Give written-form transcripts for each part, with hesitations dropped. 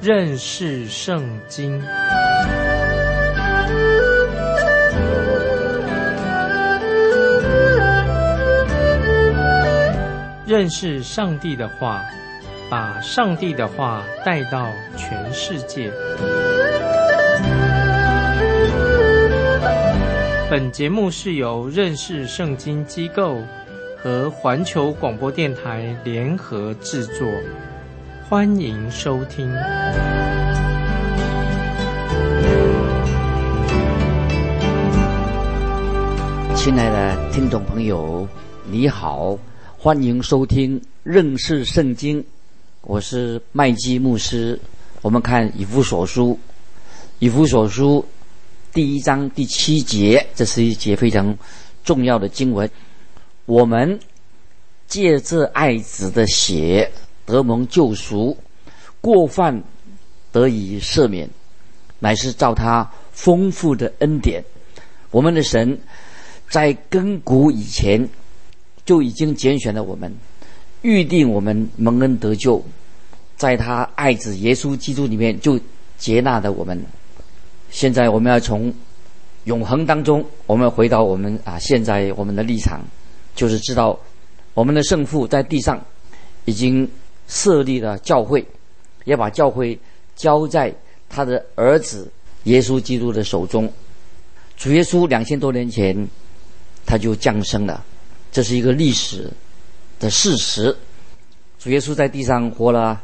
认识圣经。认识上帝的话，把上帝的话带到全世界。本节目是由认识圣经机构和环球广播电台联合制作，欢迎收听。 亲爱的听众朋友，你好，欢迎收听认识圣经，我是麦基牧师。我们看以弗所书，以弗所书第1章第7节，这是一节非常重要的经文。我们借着爱子的血得蒙救赎，过犯得以赦免，乃是照他丰富的恩典。我们的神在亘古以前就已经拣选了我们，预定我们蒙恩得救，在他爱子耶稣基督里面就接纳了我们。现在我们要从永恒当中，我们回到我们现在我们的立场，就是知道我们的圣父在地上已经设立了教会，也把教会交在他的儿子耶稣基督的手中。主耶稣2000多年前他就降生了，这是一个历史的事实。主耶稣在地上活了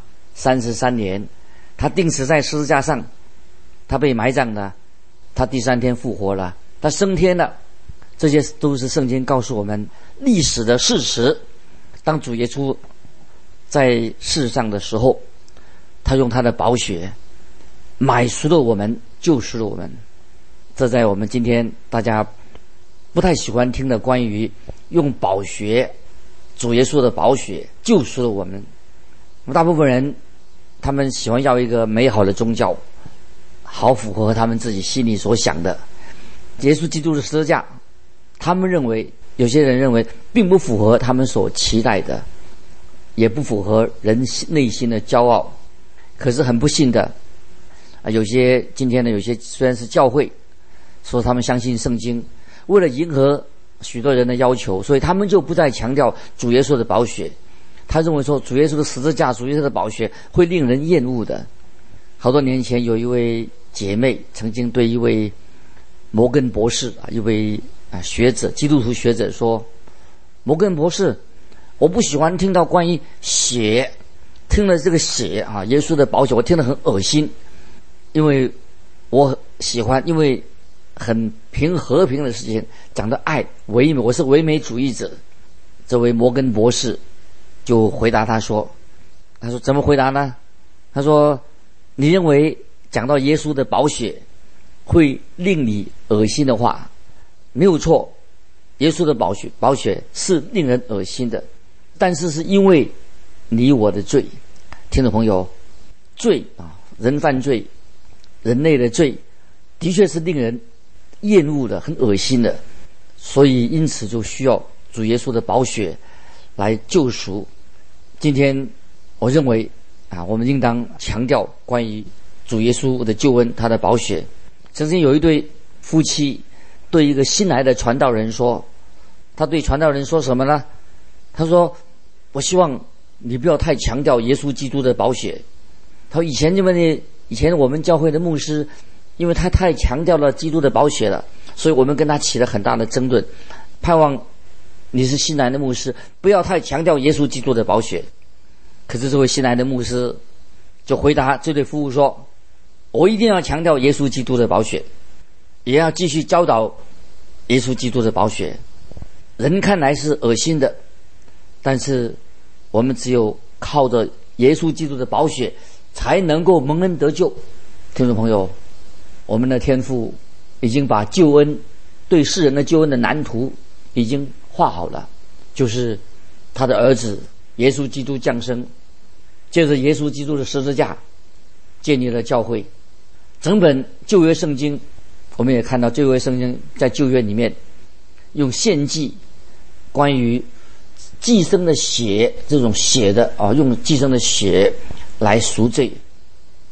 33年，他钉死在十字架上，他被埋葬了，他第3天复活了，他升天了。这些都是圣经告诉我们历史的事实。当主耶稣在世上的时候，他用他的宝血买赎了我们，救赎了我们。这在我们今天大家不太喜欢听的关于用宝血，主耶稣的宝血救赎了我们。大部分人他们喜欢要一个美好的宗教，好符合他们自己心里所想的。耶稣基督的十字架，他们认为，有些人认为并不符合他们所期待的，也不符合人内心的骄傲。可是很不幸的，有些今天的有些虽然是教会说他们相信圣经，为了迎合许多人的要求，所以他们就不再强调主耶稣的宝血。他认为说主耶稣的十字架，主耶稣的宝血会令人厌恶的。好多年前有一位姐妹曾经对一位摩根博士一位学者，基督徒学者说，摩根博士，我不喜欢听到关于血，听了这个血耶稣的宝血，我听得很恶心，因为我喜欢，因为很和平的事情，讲的爱唯美，我是唯美主义者。这位摩根博士就回答他说怎么回答呢？他说，你认为讲到耶稣的宝血会令你恶心的话，没有错，耶稣的宝血是令人恶心的，但是是因为你我的罪。听众朋友，罪人犯罪，人类的罪的确是令人厌恶的，很恶心的，所以因此就需要主耶稣的宝血来救赎。今天我认为我们应当强调关于主耶稣的救恩，他的宝血。曾经有一对夫妻对一个新来的传道人说，他对传道人说什么呢？他说，我希望你不要太强调耶稣基督的宝血。他说以前我们教会的牧师，因为他太强调了基督的宝血了，所以我们跟他起了很大的争论。盼望你是新来的牧师，不要太强调耶稣基督的宝血。可是这位新来的牧师就回答这对夫妇说，我一定要强调耶稣基督的宝血，也要继续教导耶稣基督的宝血。人看来是恶心的，但是我们只有靠着耶稣基督的宝血才能够蒙恩得救。听众朋友，我们的天父已经把救恩，对世人的救恩的蓝图已经画好了，就是他的儿子耶稣基督降生，借着耶稣基督的十字架建立了教会。整本旧约圣经，我们也看到旧约圣经在旧约里面用献祭，关于寄生的血，这种血的用寄生的血来赎罪。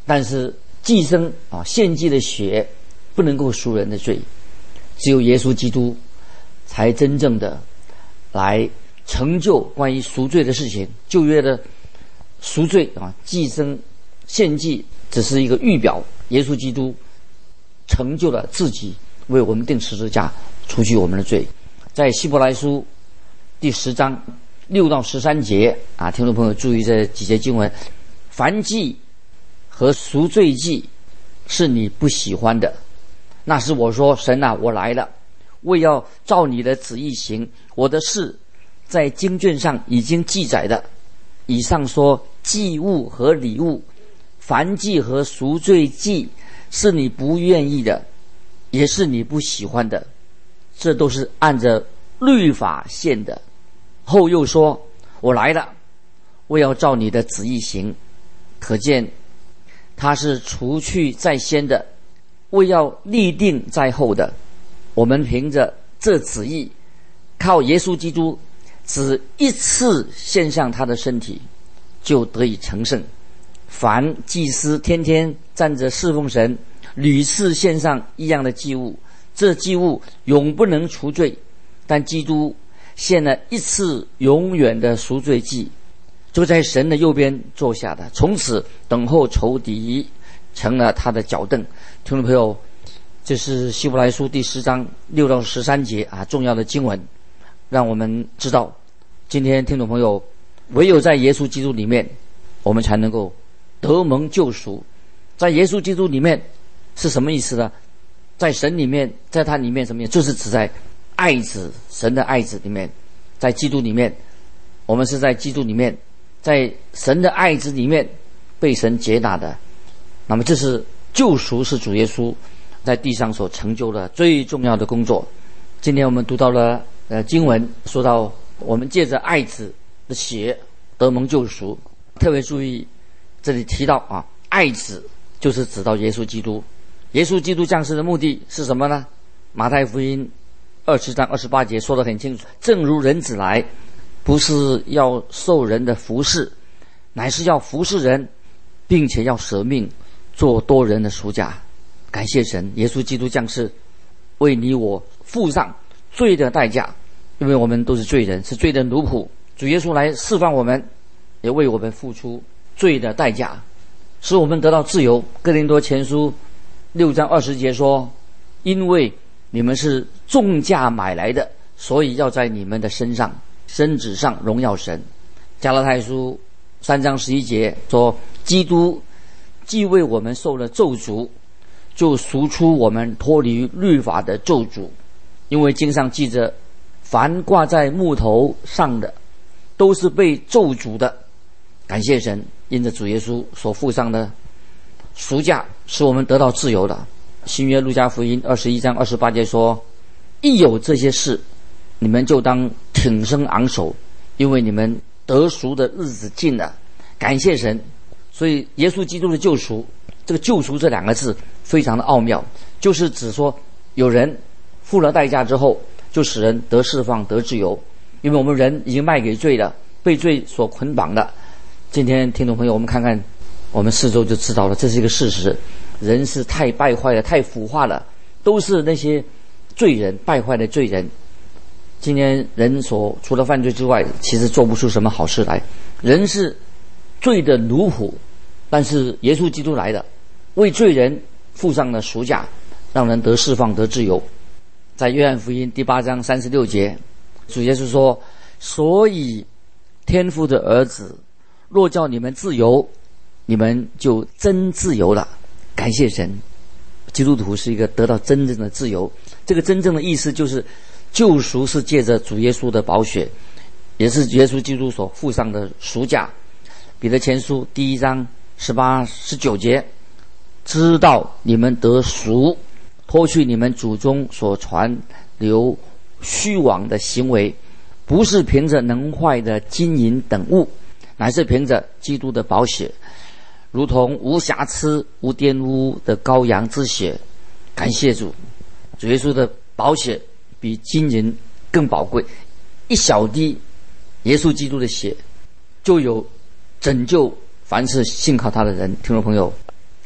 但是祭牲献祭的血不能够赎人的罪，只有耶稣基督才真正的来成就关于赎罪的事情。旧约的赎罪祭牲献祭只是一个预表，耶稣基督成就了自己，为我们钉十字架，除去我们的罪。在希伯来书第10章6到13节听众朋友注意这几节经文：燔祭和赎罪祭是你不喜欢的，那时我说，神啊，我来了，为要照你的旨意行。我的事在经卷上已经记载的。以上说祭物和礼物，燔祭和赎罪祭是你不愿意的，也是你不喜欢的，这都是按着律法献的。后又说，我来了，为要照你的旨意行。可见他是除去在先的，为要立定在后的。我们凭着这旨意，靠耶稣基督只一次献上他的身体，就得以成圣。凡祭司天天站着侍奉神，屡次献上一样的祭物，这祭物永不能除罪，但基督献了一次永远的赎罪祭，就在神的右边坐下的，从此等候仇敌，成了他的脚凳。听众朋友，这是希伯来书第10章6到13节重要的经文，让我们知道，今天听众朋友，唯有在耶稣基督里面，我们才能够得蒙救赎。在耶稣基督里面是什么意思呢？在神里面，在他里面什么意思？就是指在爱子，神的爱子里面，在基督里面，我们是在基督里面，在神的爱子里面被神接纳的。那么这是救赎，是主耶稣在地上所成就的最重要的工作。今天我们读到了经文，说到我们借着爱子的血得蒙救赎。特别注意这里提到爱子就是指到耶稣基督。耶稣基督降世的目的是什么呢？马太福音20章28节说得很清楚，正如人子来，不是要受人的服侍，乃是要服侍人，并且要舍命做多人的赎价。感谢神，耶稣基督降世，为你我付上罪的代价，因为我们都是罪人，是罪的奴仆。主耶稣来释放我们，也为我们付出罪的代价，使我们得到自由。哥林多前书6章20节说，因为你们是重价买来的，所以要在你们的身子上荣耀神。加拉太书3章11节说，基督既为我们受了咒诅，就赎出我们脱离律法的咒诅。因为经上记着，凡挂在木头上的都是被咒诅的。感谢神，因着主耶稣所付上的赎价，使我们得到自由的。新约路加福音21章28节说，一有这些事，你们就当挺身昂首，因为你们得赎的日子近了。感谢神。所以耶稣基督的救赎，这个救赎这2个字非常的奥妙，就是指说有人付了代价之后，就使人得释放得自由。因为我们人已经卖给罪了，被罪所捆绑的。今天听众朋友，我们看看我们四周就知道了，这是一个事实。人是太败坏了，太腐化了，都是那些罪人，败坏的罪人。今天人所除了犯罪之外，其实做不出什么好事来。人是罪的奴仆，但是耶稣基督来的，为罪人付上了赎价，让人得释放得自由。在约翰福音第8章36节，主耶稣说，所以天父的儿子若叫你们自由，你们就真自由了。感谢神，基督徒是一个得到真正的自由。这个真正的意思就是救赎是借着主耶稣的宝血，也是耶稣基督所付上的赎价。彼得前书第1章18、19节，知道你们得赎，脱去你们祖宗所传流虚妄的行为，不是凭着能坏的金银等物，乃是凭着基督的宝血，如同无瑕疵无玷污的羔羊之血。感谢主，主耶稣的宝血比金银更宝贵，一小滴耶稣基督的血就有拯救凡是信靠他的人。听众朋友，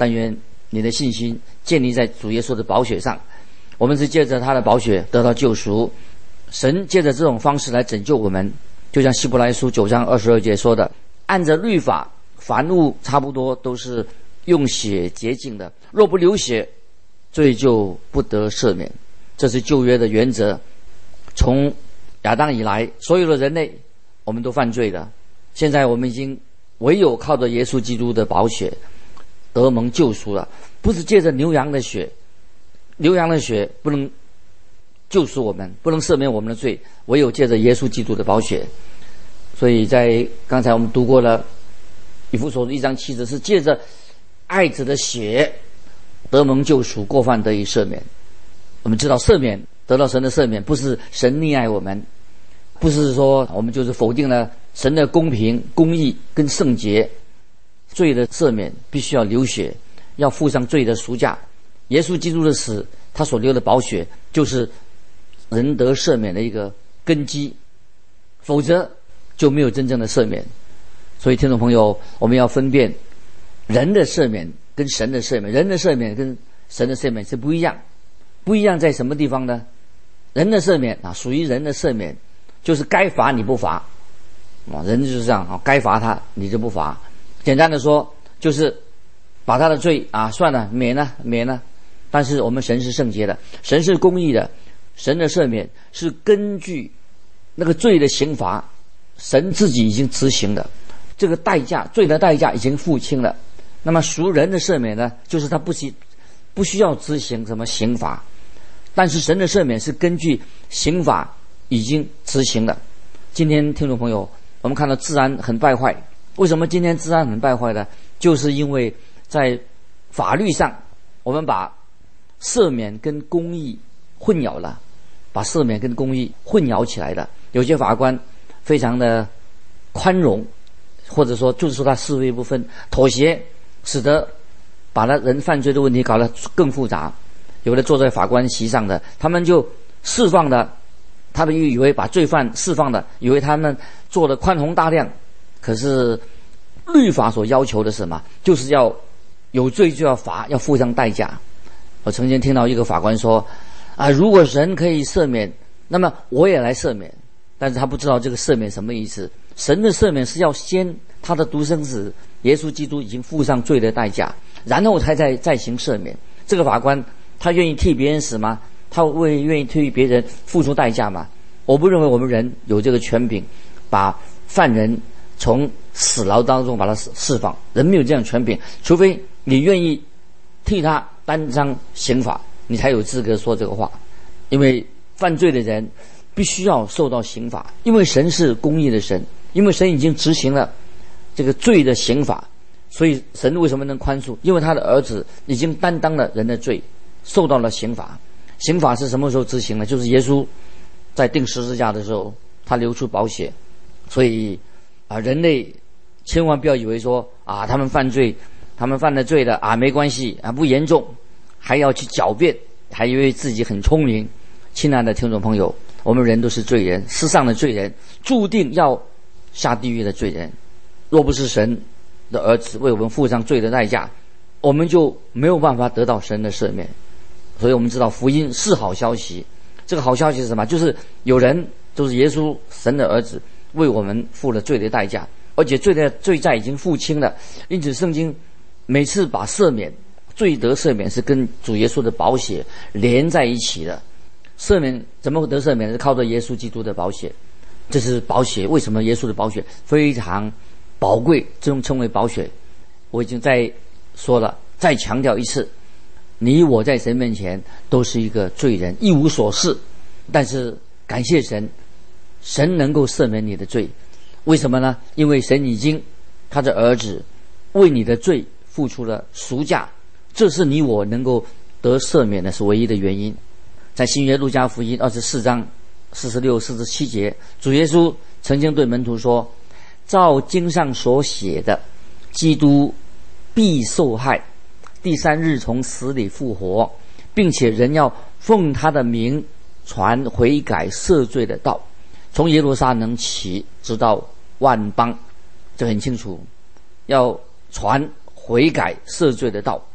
但愿你的信心建立在主耶稣的宝血上。我们是借着他的宝血得到救赎，神借着这种方式来拯救我们，就像希伯来书9章22节说的，按着律法，凡物差不多都是用血洁净的，若不流血，罪就不得赦免。这是旧约的原则。从亚当以来，所有的人类我们都犯罪的，现在我们已经唯有靠着耶稣基督的宝血得蒙救赎了，不是借着牛羊的血，牛羊的血不能救赎我们，不能赦免我们的罪，唯有借着耶稣基督的宝血。所以在刚才我们读过了以弗所书1章7节，是借着爱子的血得蒙救赎，过犯得以赦免。我们知道赦免，得到神的赦免，不是神溺爱我们，不是说我们就是否定了神的公平、公义跟圣洁。罪的赦免必须要流血，要付上罪的赎价。耶稣基督的死，他所流的宝血，就是人得赦免的一个根基，否则就没有真正的赦免。所以听众朋友，我们要分辨人的赦免跟神的赦免，人的赦免跟神的赦免是不一样。不一样在什么地方呢？人的赦免属于人的赦免，就是该罚你不罚人就是这样该罚他你就不罚。简单的说，就是把他的罪算了，免了。但是我们神是圣洁的，神是公义的，神的赦免是根据那个罪的刑罚，神自己已经执行的，这个代价，罪的代价已经付清了。那么属人的赦免呢，就是他不需要执行什么刑罚，但是神的赦免是根据刑法已经执行了。今天听众朋友，我们看到治安很败坏，为什么今天治安很败坏呢？就是因为在法律上我们把赦免跟公义混淆了，把赦免跟公义混淆起来了。有些法官非常的宽容，或者说就是说他是非不分，妥协，使得把他人犯罪的问题搞得更复杂。有的坐在法官席上的，他们就释放的，他们以为把罪犯释放的，以为他们做的宽宏大量。可是律法所要求的是什么？就是要有罪就要罚，要付上代价。我曾经听到一个法官说如果神可以赦免，那么我也来赦免。但是他不知道这个赦免什么意思。神的赦免是要先他的独生子耶稣基督已经付上罪的代价，然后他再行赦免。这个法官他愿意替别人死吗？他会愿意替别人付出代价吗？我不认为我们人有这个权柄把犯人从死牢当中把他释放，人没有这样的权柄，除非你愿意替他担当刑罚，你才有资格说这个话。因为犯罪的人必须要受到刑罚，因为神是公义的神，因为神已经执行了这个罪的刑罚，所以神为什么能宽恕？因为他的儿子已经担当了人的罪，受到了刑罚。刑罚是什么时候执行呢？就是耶稣在钉十字架的时候，他流出宝血。所以人类千万不要以为说他们犯罪，他们犯了罪的没关系不严重，还要去狡辩，还以为自己很聪明。亲爱的听众朋友，我们人都是罪人，世上的罪人，注定要下地狱的罪人。若不是神的儿子为我们付上罪的代价，我们就没有办法得到神的赦免。所以我们知道福音是好消息。这个好消息是什么？就是有人，就是耶稣神的儿子为我们付了罪的代价，而且罪的罪债已经付清了。因此圣经每次把赦免，罪得赦免是跟主耶稣的宝血连在一起的。赦免怎么会得赦免？是靠着耶稣基督的宝血。这是宝血，为什么耶稣的宝血非常宝贵，这种称为宝血。我已经再说了，再强调一次，你我在神面前都是一个罪人，一无所事。但是感谢神，神能够赦免你的罪。为什么呢？因为神已经他的儿子为你的罪付出了赎价，这是你我能够得赦免的是唯一的原因。在新约路加福音24章46、47节，主耶稣曾经对门徒说，照经上所写的，基督必受害，第3日从死里复活，并且人要奉他的名传悔改赦罪的道，从耶路撒冷起，直到万邦。这很清楚，要传悔改赦罪的道。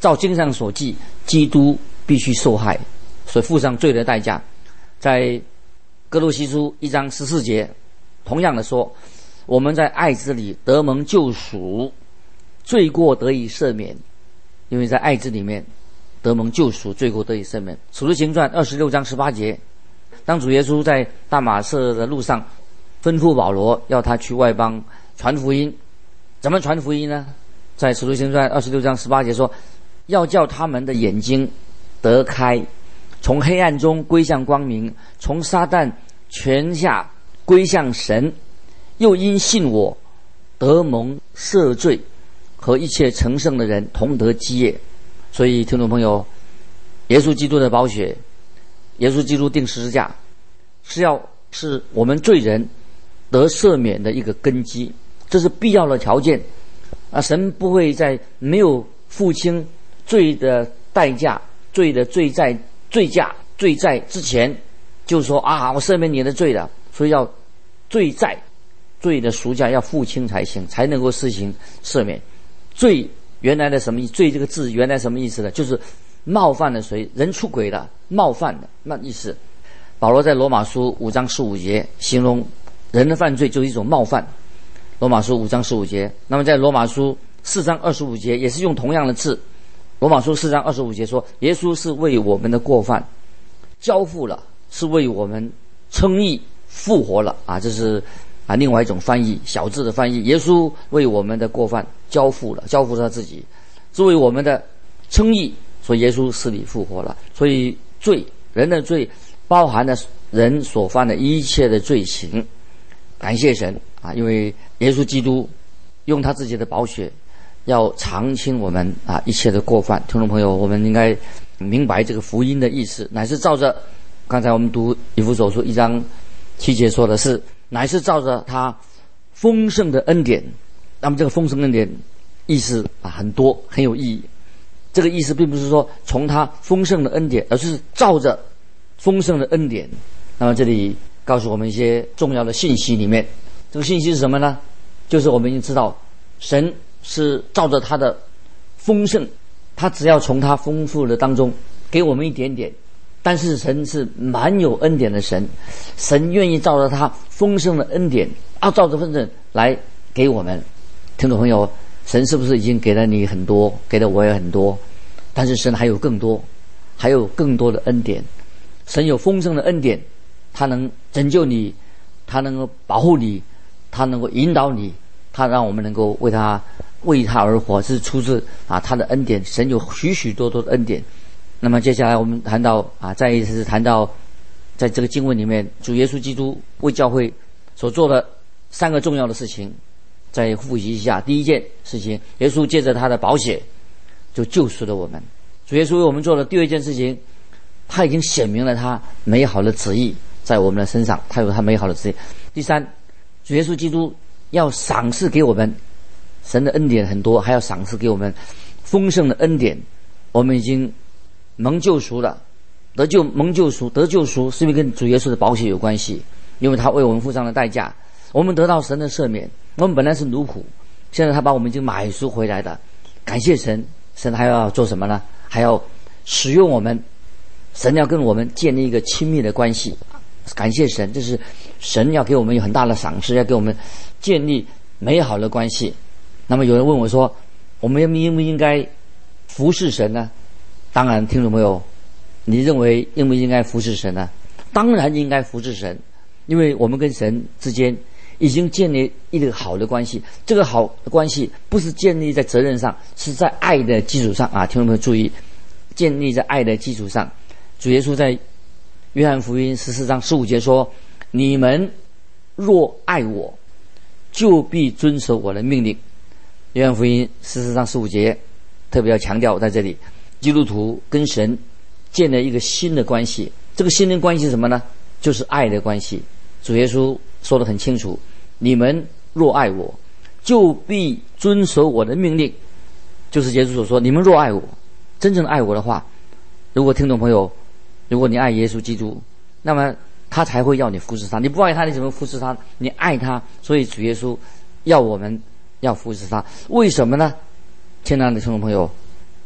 照经上所记，基督必须受害，所以付上罪的代价。在哥罗西书1章14节，同样的说，我们在爱子里得蒙救赎，罪过得以赦免，因为在爱子里面得蒙救赎，罪过得以赦免。使徒行传26章18节，当主耶稣在大马色的路上吩咐保罗要他去外邦传福音，怎么传福音呢？在使徒行传26章18节说，要叫他们的眼睛得开，从黑暗中归向光明，从撒旦权下归向神，又因信我得蒙赦罪，和一切成圣的人同得基业。所以听众朋友，耶稣基督的宝血，耶稣基督钉十字架，是我们罪人得赦免的一个根基，这是必要的条件啊！神不会在没有付清罪的代价、罪的罪债之前，就说啊，我赦免你的罪了。所以要罪的赎价要付清才行，才能够施行赦免。罪原来的什么意思？罪这个字原来什么意思呢？就是冒犯了谁，人出轨了，冒犯的那意思。保罗在罗马书5章15节形容人的犯罪就是一种冒犯。罗马书5章15节，那么在罗马书4章25节也是用同样的字。罗马书4章25节说，耶稣是为我们的过犯交付了，是为我们称义复活了啊！这是另外一种翻译，小字的翻译。耶稣为我们的过犯交付了，交付他自己，是为我们的称义，所以耶稣死里复活了。所以罪，人的罪包含了人所犯的一切的罪行。感谢神啊，因为耶稣基督用他自己的宝血要偿清我们一切的过犯。听众朋友，我们应该明白这个福音的意思，乃是照着刚才我们读以弗所书1章7节说的是，乃是照着他丰盛的恩典。那么这个丰盛恩典意思很多，很有意义。这个意思并不是说从他丰盛的恩典，而是照着丰盛的恩典。那么这里告诉我们一些重要的信息，里面这个信息是什么呢？就是我们已经知道神是照着他的丰盛，他只要从他丰富的当中给我们一点点，但是神是蛮有恩典的神，神愿意照着他丰盛的恩典照着丰盛来给我们。听众朋友，神是不是已经给了你很多，给了我也很多？但是神还有更多，还有更多的恩典。神有丰盛的恩典，他能拯救你，他能够保护你，他能够引导你，他让我们能够为他而活，是出自他的恩典。神有许许多多的恩典。那么接下来我们谈到再一次谈到在这个经文里面，主耶稣基督为教会所做的3个重要的事情，再复习一下。第一件事情，耶稣借着他的宝血就救赎了我们。主耶稣为我们做的第二件事情，他已经显明了他美好的旨意在我们的身上，他有他美好的旨意。第三，主耶稣基督要赏赐给我们，神的恩典很多，还要赏赐给我们丰盛的恩典。我们已经蒙救赎了，得救是不是跟主耶稣的宝血有关系？因为他为我们付上了代价，我们得到神的赦免。我们本来是奴仆，现在他把我们已经买赎回来的，感谢神。神还要做什么呢？还要使用我们，神要跟我们建立一个亲密的关系。感谢神，这是神要给我们有很大的赏赐，要给我们建立美好的关系。那么有人问我说，我们应不应该服侍神呢？当然，听众朋友，你认为应不应该服侍神呢？当然应该服侍神，因为我们跟神之间已经建立一个好的关系。这个好的关系不是建立在责任上，是在爱的基础上听众朋友注意，建立在爱的基础上。主耶稣在约翰福音14章15节说，你们若爱我，就必遵守我的命令。约翰福音14章15节特别要强调，在这里基督徒跟神建立一个新的关系。这个新的关系是什么呢？就是爱的关系。主耶稣说得很清楚，你们若爱我，就必遵守我的命令。就是耶稣所说，你们若爱我，真正爱我的话，如果听众朋友，如果你爱耶稣基督，那么他才会要你服侍他。你不爱他，你怎么服侍他？你爱他，所以主耶稣要我们要服侍他。为什么呢？亲爱的听众朋友，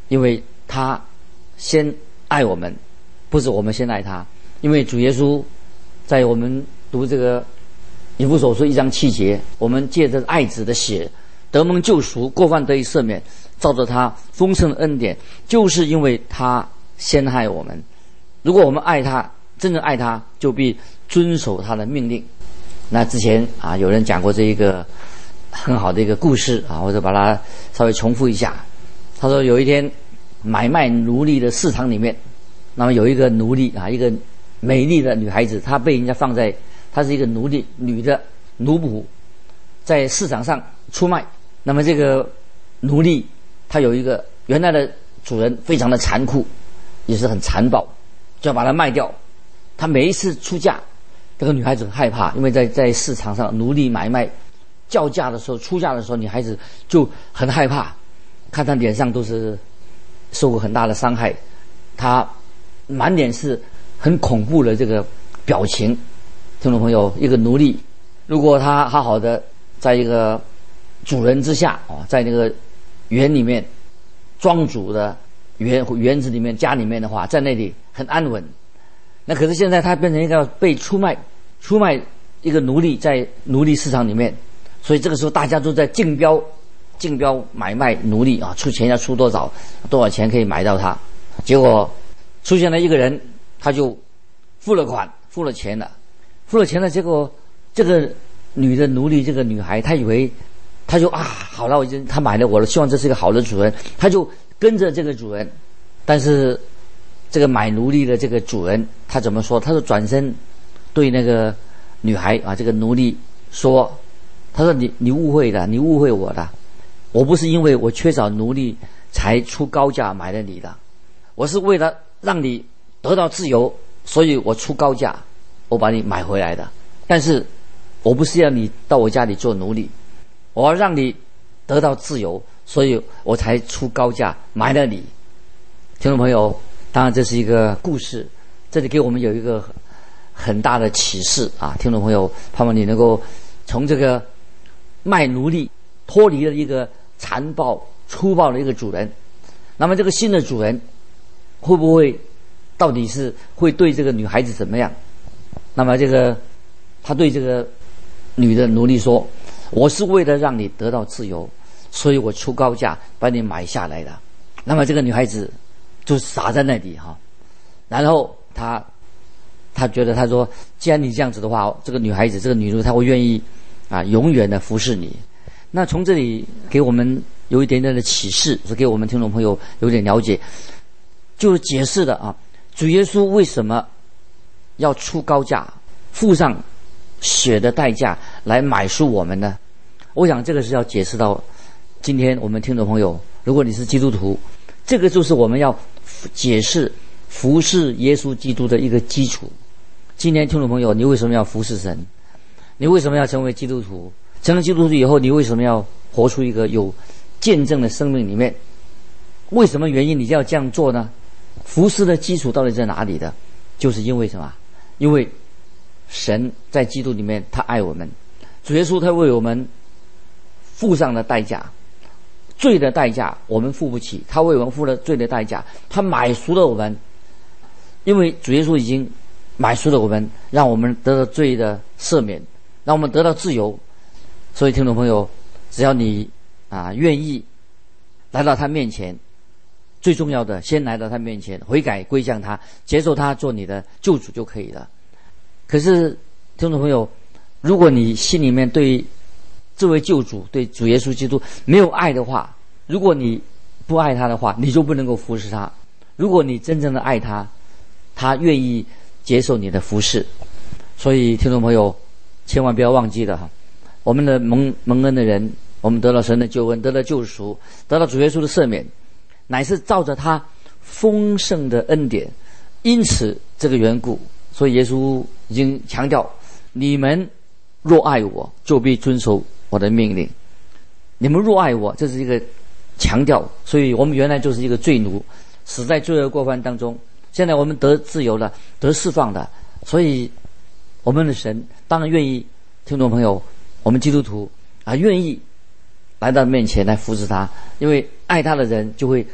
因为他先爱我们，不是我们先爱他。因为主耶稣在我们读这个以弗所书1章7节，我们借着爱子的血得蒙救赎，过犯得以赦免，照着他丰盛的恩典，就是因为他先爱我们。如果我们爱他，真正爱他，就必遵守他的命令。那之前有人讲过这一个很好的一个故事我就把它稍微重复一下。他说有一天买卖奴隶的市场里面，那么有一个奴隶一个美丽的女孩子，她被人家放在，她是一个奴隶，女的奴仆，在市场上出卖。那么这个奴隶她有一个原来的主人非常的残酷，也是很残暴，就要把她卖掉。她每一次出价，这个女孩子很害怕，因为在市场上奴隶买卖叫价的时候，出价的时候，女孩子就很害怕，看她脸上都是受过很大的伤害，她满脸是很恐怖的这个表情。听众朋友，一个奴隶如果他好好的在一个主人之下在那个园里面，庄主的园子里面，家里面的话，在那里很安稳。那可是现在他变成一个被出卖一个奴隶，在奴隶市场里面，所以这个时候大家都在竞标买卖奴隶出钱要出多少钱可以买到他。结果出现了一个人，他就付了钱了，结果这个女的奴隶，这个女孩，她以为她就好了，她买了我了，希望这是一个好的主人，她就跟着这个主人。但是这个买奴隶的这个主人他怎么说？他就转身对那个女孩这个奴隶说，他说你误会了，你误会我了，我不是因为我缺少奴隶才出高价买了你的，我是为了让你得到自由，所以我出高价，我把你买回来的。但是我不是要你到我家里做奴隶，我要让你得到自由，所以我才出高价买了你。听众朋友，当然这是一个故事，这里给我们有一个很大的启示听众朋友，盼望你能够从这个卖奴隶脱离了一个残暴粗暴的一个主人，那么这个新的主人会不会到底是会对这个女孩子怎么样？那么他对这个女的奴隶说，我是为了让你得到自由，所以我出高价把你买下来的。那么这个女孩子就傻在那里然后他觉得，他说既然你这样子的话，这个女孩子，这个女奴，她会愿意永远的服侍你。那从这里给我们有一点点的启示，是给我们听众朋友有点了解，就是解释了主耶稣为什么要出高价，付上血的代价来买赎我们呢？我想这个是要解释到今天我们听众朋友，如果你是基督徒，这个就是我们要解释服侍耶稣基督的一个基础。今天听众朋友，你为什么要服侍神？你为什么要成为基督徒？成了基督徒以后，你为什么要活出一个有见证的生命里面？为什么原因你就要这样做呢？服侍的基础到底在哪里的？就是因为什么？因为神在基督里面，他爱我们，主耶稣他为我们付上了代价，罪的代价我们付不起，他为我们付了罪的代价，他买赎了我们。因为主耶稣已经买赎了我们，让我们得到罪的赦免，让我们得到自由。所以听众朋友，只要你愿意来到他面前，最重要的先来到他面前，悔改归向他，接受他做你的救主就可以了。可是听众朋友，如果你心里面对这位救主，对主耶稣基督没有爱的话，如果你不爱他的话，你就不能够服侍他。如果你真正的爱他，他愿意接受你的服侍。所以听众朋友千万不要忘记了我们的蒙恩的人，我们得了神的救恩，得了救赎，得到主耶稣的赦免，乃是照着他丰盛的恩典。因此这个缘故，所以耶稣已经强调，你们若爱我，就必遵守我的命令。你们若爱我，这是一个强调。所以我们原来就是一个罪奴，死在罪恶过犯当中，现在我们得自由了，得释放了。所以我们的神当然愿意，听众朋友，我们基督徒愿意来到面前来服侍他，因为爱他的人就会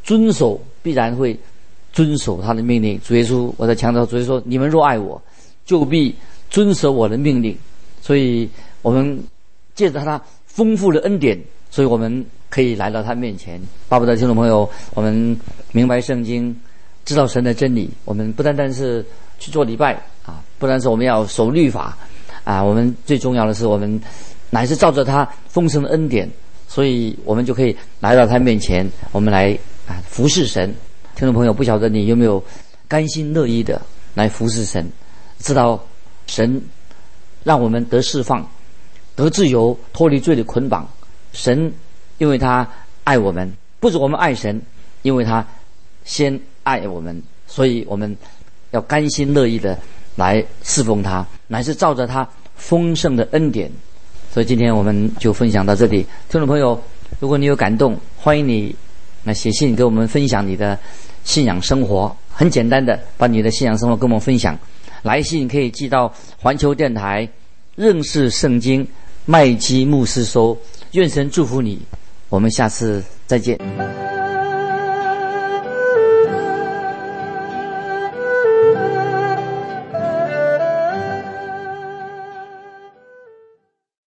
遵守必然会遵守他的命令。主耶稣，我在强调，主耶稣说：“你们若爱我，就必遵守我的命令。”所以，我们借着他丰富的恩典，所以我们可以来到他面前。巴不得听众朋友，我们明白圣经，知道神的真理。我们不单单是去做礼拜啊，不单是我们要守律法啊，我们最重要的是，我们乃是照着他丰盛的恩典，所以我们就可以来到他面前，我们来服侍神。听众朋友，不晓得你有没有甘心乐意的来服侍神，知道神让我们得释放，得自由，脱离罪的捆绑。神因为他爱我们，不止我们爱神，因为他先爱我们，所以我们要甘心乐意的来侍奉他，乃是照着他丰盛的恩典。所以今天我们就分享到这里。听众朋友，如果你有感动，欢迎你来写信给我们分享你的信仰生活，很简单的把你的信仰生活跟我们分享。来信可以寄到环球电台认识圣经麦基牧师收。愿神祝福你，我们下次再见。